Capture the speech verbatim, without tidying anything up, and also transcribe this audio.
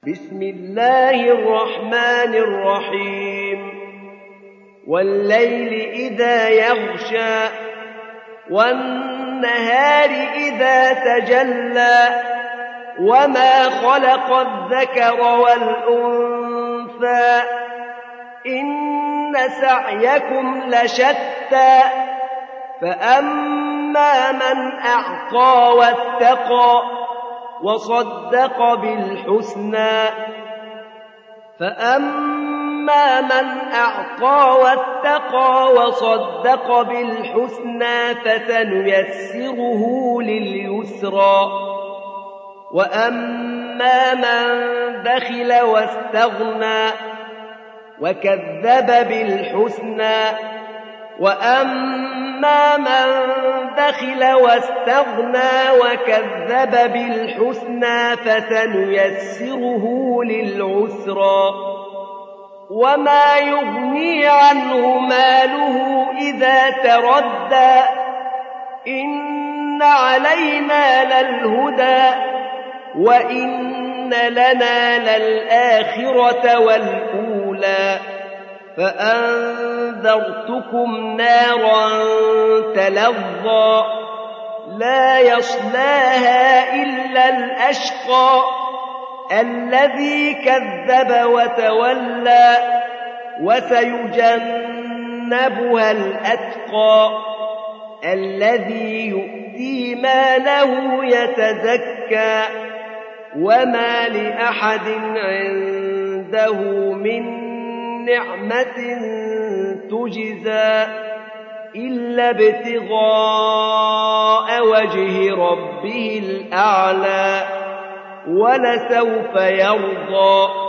بسم الله الرحمن الرحيم والليل إذا يغشى والنهار إذا تجلى وما خلق الذكر والأنثى إن سعيكم لشتى فأما من أعطى واتقى وصدق بالحسنى فأما من أعطى واتقى وصدق بالحسنى فسنيسره لليسرى وأما من بخل واستغنى وكذب بالحسنى وأما من بخل واستغنى وكذب بالحسنى فسنيسره للعسرى وما يغني عنه ماله إذا تردى إن علينا للهدى وإن لنا للآخرة والأولى فأنذرتكم نارا تلظى لا يصلاها إلا الأشقى الذي كذب وتولى وسيجنبها الأتقى الذي يؤتي ماله يتزكى وما لأحد عنده من نعمة تجزى إلا ابتغاء وجه ربه الأعلى ولسوف يرضى